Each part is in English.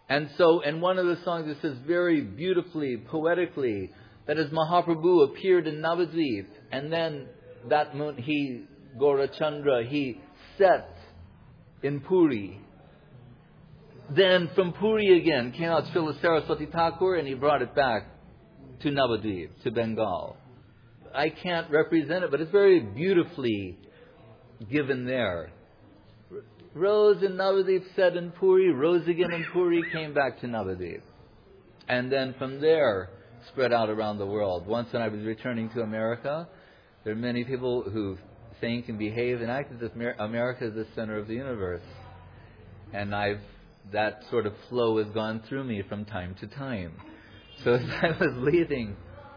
And so, in one of the songs, it says very beautifully, poetically, that as Mahaprabhu appeared in Navadvip, and then that moon, Gaurachandra, he set in Puri. Then from Puri again came out Srila Saraswati Thakur, and he brought it back to Navadvip, to Bengal. I can't represent it, but it's very beautifully given there. Rose in Navadvip, set in Puri, rose again in Puri, came back to Navadvip. And then from there, spread out around the world. Once when I was returning to America, there are many people who think and behave and act as if America is the center of the universe. And that sort of flow has gone through me from time to time. So as I was leaving,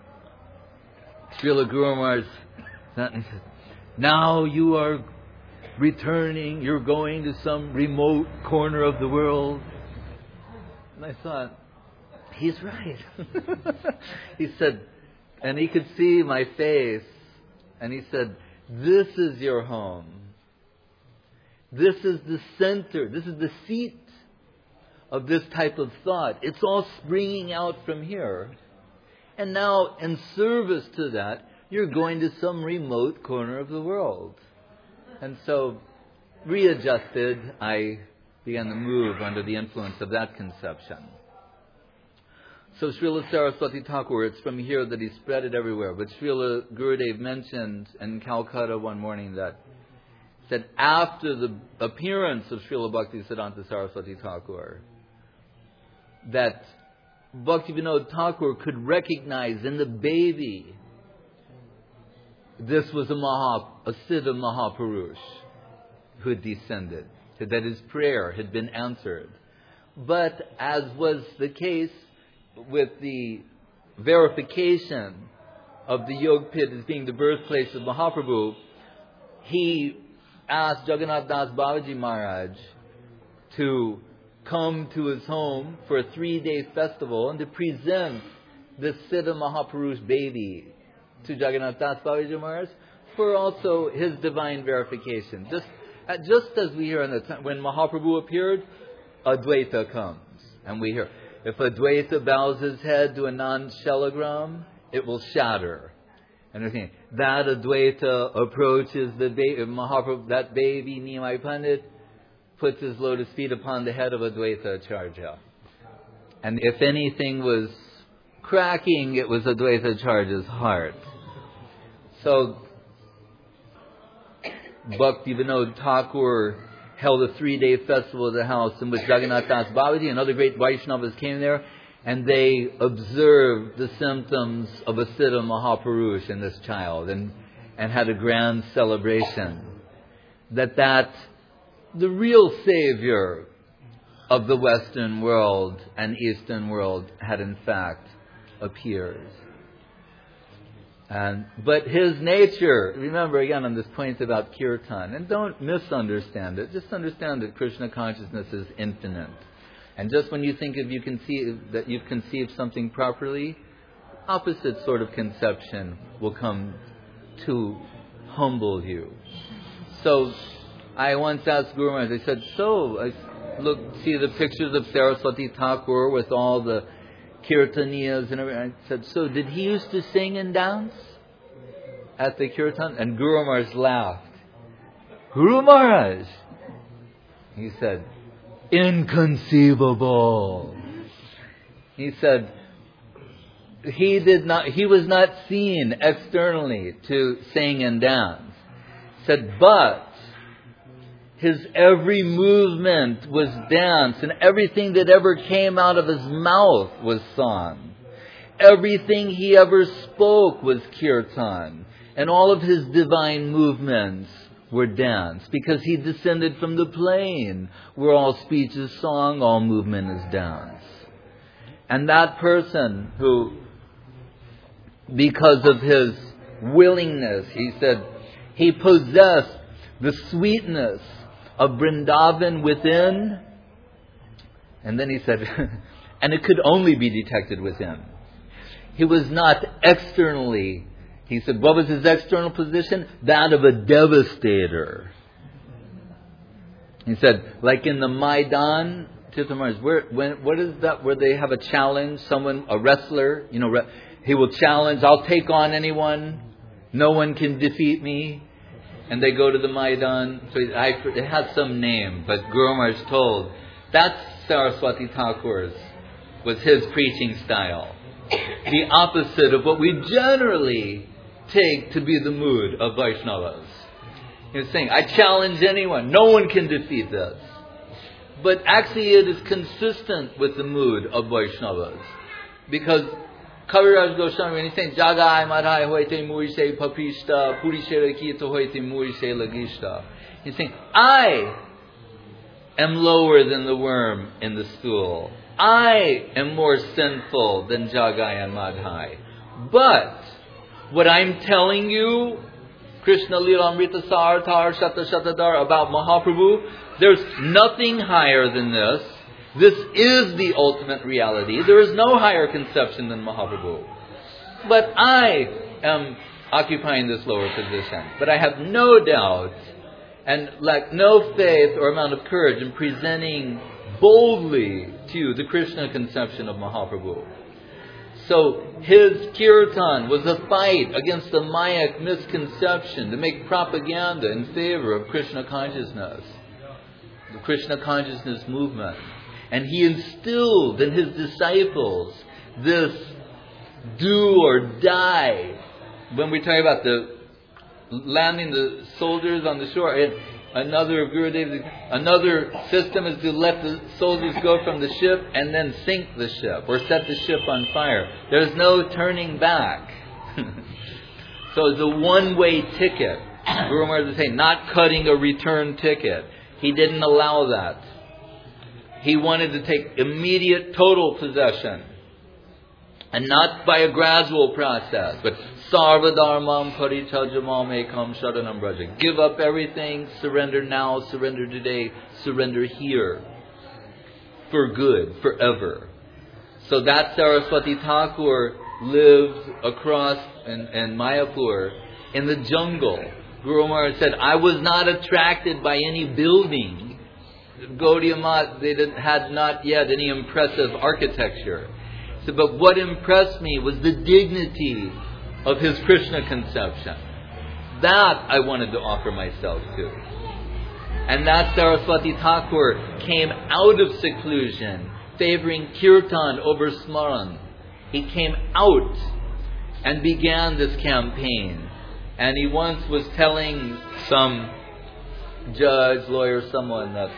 Srila Guru Maharaj said, now you are returning, you're going to some remote corner of the world. And I thought, he's right. He said, and he could see my face, and he said, this is your home. This is the center, this is the seat of this type of thought. It's all springing out from here. And now, in service to that, you're going to some remote corner of the world. And so, readjusted, I began to move under the influence of that conception. So Srila Saraswati Thakur, it's from here that he spread it everywhere. But Srila Gurudev mentioned in Calcutta one morning that said after the appearance of Srila Bhaktisiddhanta Saraswati Thakur, that Bhaktivinoda Thakur could recognize in the baby this was a Siddha Mahapurush who had descended, that his prayer had been answered. But as was the case with the verification of the Yog Pit as being the birthplace of Mahaprabhu, he asked Jagannath Das Babaji Maharaj to come to his home for a 3-day festival and to present the Siddha Mahapurush baby to Jagannath Das Babaji Maharaj for also his divine verification. Just as we hear when Mahaprabhu appeared, Advaita comes. And we hear, if Advaita bows his head to a non-shelagram, it will shatter. And that Advaita approaches the Mahaprabhu, that baby, Nimai Pandit, puts his lotus feet upon the head of Advaita Acharya. And if anything was cracking, it was Advaita Acharya's heart. So, Bhaktivinoda Thakur held a 3-day festival at the house in which Jagannath Das Babaji and other great Vaishnavas came there, and they observed the symptoms of a Siddha Mahapurush in this child and had a grand celebration. That the real savior of the Western world and Eastern world had in fact appeared. But his nature, remember again on this point about kirtan, and don't misunderstand it, just understand that Krishna consciousness is infinite. And just when you think that you've conceived something properly, opposite sort of conception will come to humble you. So, I once asked Guru Maharaj, I said, see the pictures of Saraswati Thakur with all the kirtaniyas and everything. I said, so did he used to sing and dance at the kirtan? And Guru Maharaj laughed. Guru Maharaj! He said, inconceivable. He said, he was not seen externally to sing and dance. He said, but his every movement was dance, and everything that ever came out of his mouth was song. Everything he ever spoke was kirtan, and all of his divine movements were dance, because he descended from the plane where all speech is song, all movement is dance. And that person who, because of his willingness, he said, he possessed the sweetness of Vrindavan within. And then he said, and it could only be detected within. He was not externally. He said, what was his external position? That of a devastator. He said, like in the Maidan Tirtha Maharaj, what is that where they have a challenge? Someone, a wrestler, he will challenge, I'll take on anyone. No one can defeat me. And they go to the Maidan. So it has some name, but Guru Maharaj told, that's Saraswati Thakur's, was his preaching style. The opposite of what we generally take to be the mood of Vaishnavas. He was saying, I challenge anyone. No one can defeat this. But actually it is consistent with the mood of Vaishnavas. Because Kaviraj Goswami, when he's saying, Jagai Madhai Hoite Murise Papishta, Purishera Kita Hoite Murise Lagishta. He's saying, I am lower than the worm in the stool. I am more sinful than Jagai and Madhai. But what I'm telling you, Krishna Lila Amrita Sartar Shata Shatadar, about Mahaprabhu, there's nothing higher than this. This is the ultimate reality. There is no higher conception than Mahaprabhu. But I am occupying this lower position. But I have no doubt and lack no faith or amount of courage in presenting boldly to you the Krishna conception of Mahaprabhu. So his kirtan was a fight against the Mayak misconception to make propaganda in favor of Krishna consciousness, the Krishna consciousness movement. And he instilled in his disciples this do or die. When we talk about the landing the soldiers on the shore, another system is to let the soldiers go from the ship and then sink the ship or set the ship on fire. There's no turning back. So it's a one-way ticket. Guru Maharaj was saying, not cutting a return ticket. He didn't allow that. He wanted to take immediate total possession. And not by a gradual process, but sarva dharmam parityajamam ekam sharanam braja. Give up everything, surrender now, surrender today, surrender here. For good, forever. So that Saraswati Thakur lived across in Mayapur, in the jungle. Guru Maharaj said, I was not attracted by any building. Gaudiya Math, they had not yet any impressive architecture. So, but what impressed me was the dignity of his Krishna conception. That I wanted to offer myself to. And that Saraswati Thakur came out of seclusion, favoring kirtan over smaran. He came out and began this campaign. And he once was telling some judge, lawyer, someone that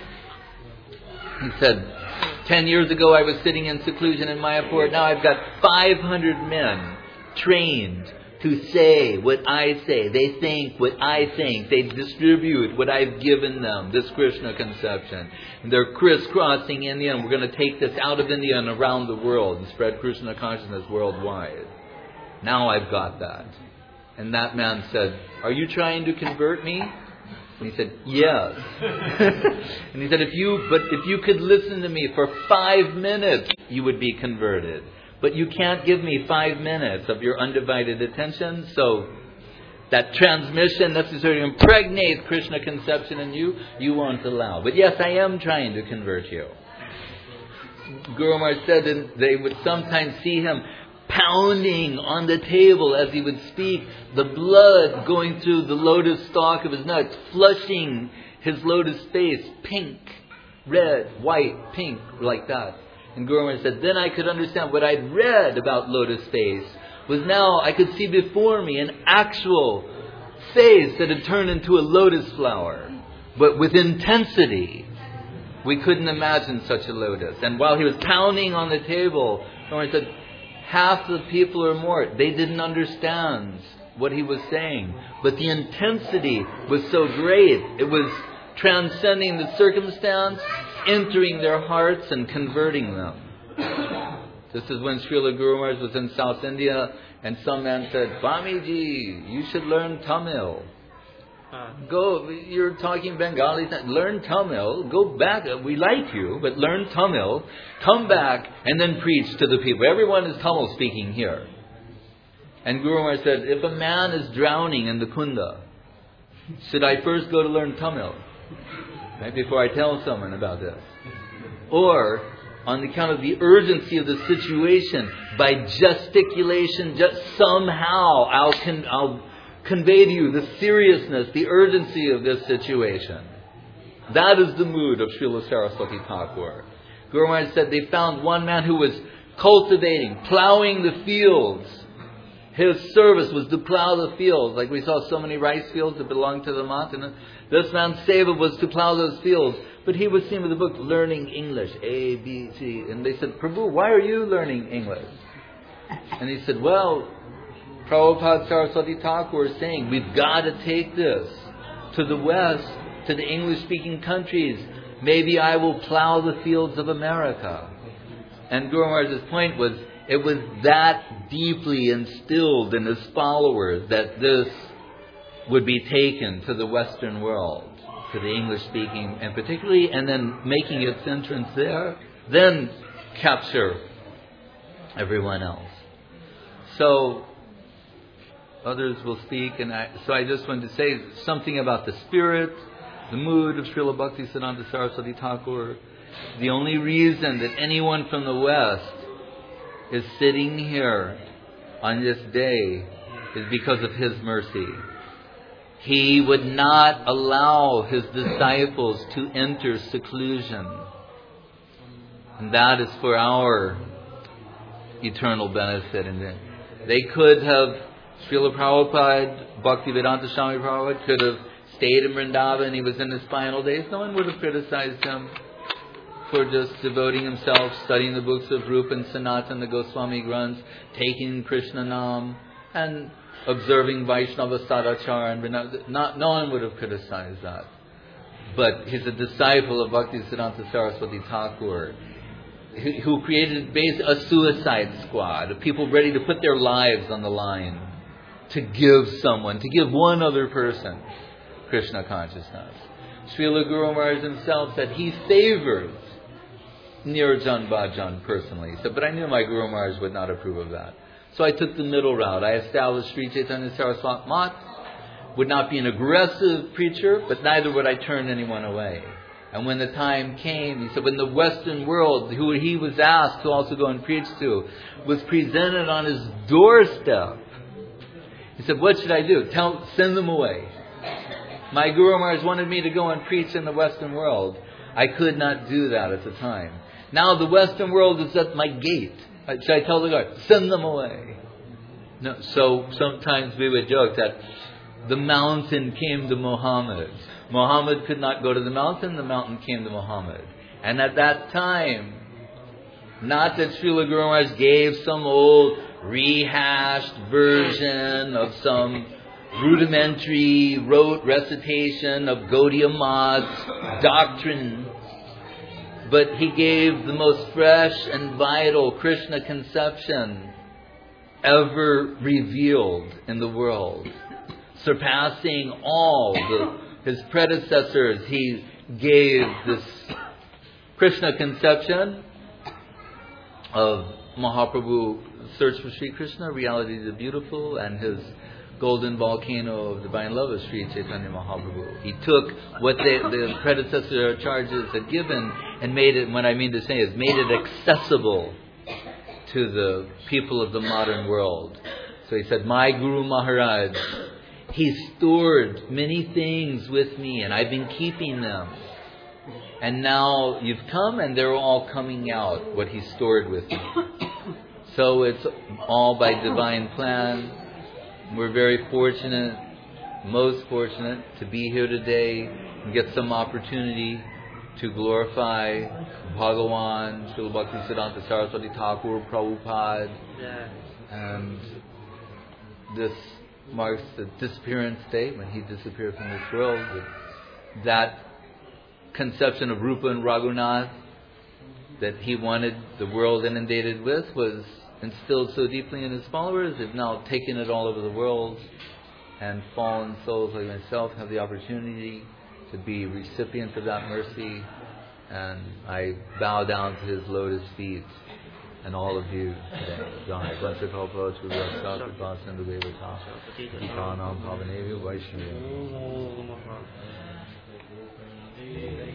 he said, 10 years ago I was sitting in seclusion in Mayapur. Now I've got 500 men trained to say what I say. They think what I think. They distribute what I've given them, this Krishna conception. And they're crisscrossing India, and we're going to take this out of India and around the world and spread Krishna consciousness worldwide. Now I've got that. And that man said, are you trying to convert me? And he said, yes. And he said, if you could listen to me for 5 minutes, you would be converted. But you can't give me 5 minutes of your undivided attention. So that transmission necessary to impregnate Krishna conception in you, you won't allow. But yes, I am trying to convert you. Guru Maharaj said that they would sometimes see him pounding on the table as he would speak, the blood going through the lotus stalk of his nuts, flushing his lotus face, pink, red, white, pink, like that. And Guru Maharaj said, then I could understand what I'd read about lotus face was now I could see before me an actual face that had turned into a lotus flower, but with intensity. We couldn't imagine such a lotus. And while he was pounding on the table, Guru Maharaj said, half the people or more, they didn't understand what he was saying. But the intensity was so great. It was transcending the circumstance, entering their hearts and converting them. This is when Srila Guru Maharaj was in South India and some man said, Swamiji, you should learn Tamil. Go, you're talking Bengali, learn Tamil, go back, we like you, but learn Tamil, come back and then preach to the people. Everyone is Tamil speaking here. And Guru Maharaj said, if a man is drowning in the Kunda, should I first go to learn Tamil? Right, before I tell someone about this. or on account of the urgency of the situation, by gesticulation, just somehow I'll convey to you the seriousness, the urgency of this situation. That is the mood of Srila Saraswati Thakur. Guru Maharaj said they found one man who was cultivating, plowing the fields. His service was to plow the fields. Like we saw so many rice fields that belonged to the mountain. This man's seva was to plow those fields. But he was seen with the book learning English, A, B, C. And they said, Prabhu, why are you learning English? And he said, well, Prabhupada Saraswati Thakur is saying, we've got to take this to the West, to the English-speaking countries. Maybe I will plow the fields of America. And Guru Maharaj's point was, it was that deeply instilled in his followers that this would be taken to the Western world, to the English-speaking, and particularly, and then making its entrance there, then capture everyone else. So others will speak, and so I just wanted to say something about the spirit, the mood of Srila Bhaktisiddhanta Saraswati Thakur. The only reason that anyone from the West is sitting here on this day is because of his mercy. He would not allow his disciples to enter seclusion. And that is for our eternal benefit. And they could have, Srila Prabhupada, Bhaktivedanta Swami Prabhupada could have stayed in Vrindavan. He was in his final days. No one would have criticized him for just devoting himself, studying the books of Rupa and Sanatana, the Goswami Granths, taking Krishna Nam, and observing Vaishnava Sadachara. And no one would have criticized that. But he's a disciple of Bhaktisiddhanta Saraswati Thakur, who created a suicide squad of people ready to put their lives on the line to give someone, to give one other person Krishna consciousness. Srila Guru Maharaj himself said he favors Nirjan Bhajan personally. He said, but I knew my Guru Maharaj would not approve of that. So I took the middle route. I established Sri Chaitanya Saraswati Math, would not be an aggressive preacher, but neither would I turn anyone away. And when the time came, he said, when the Western world, who he was asked to also go and preach to, was presented on his doorstep, he said, what should I do? Send them away. My Guru Maharaj wanted me to go and preach in the Western world. I could not do that at the time. Now the Western world is at my gate. Should I tell the guard, send them away? No. So sometimes we would joke that the mountain came to Muhammad. Muhammad could not go to the mountain came to Muhammad. And at that time, not that Srila Guru Maharaj gave some old rehashed version of some rudimentary rote recitation of Gaudiya Math's doctrine, but he gave the most fresh and vital Krishna conception ever revealed in the world, surpassing all his predecessors. He gave this Krishna conception of Mahaprabhu, Search for Sri Krishna, Reality the Beautiful, and his golden volcano of divine love of Sri Chaitanya Mahaprabhu. He took what the predecessor charges had given and made it, what I mean to say is made it accessible to the people of the modern world. So he said, my Guru Maharaj, he stored many things with me and I've been keeping them. And now you've come and they're all coming out, what he stored with me. So it's all by divine plan. We're very fortunate, most fortunate, to be here today and get some opportunity to glorify Bhagavan, Srila Bhaktisiddhanta Saraswati Thakur, Prabhupada. And this marks the disappearance date when he disappeared from this world. That conception of Rupa and Raghunath that he wanted the world inundated with was instilled so deeply in his followers. They've now taken it all over the world, and fallen souls like myself have the opportunity to be recipients of that mercy. And I bow down to his lotus feet and all of you today.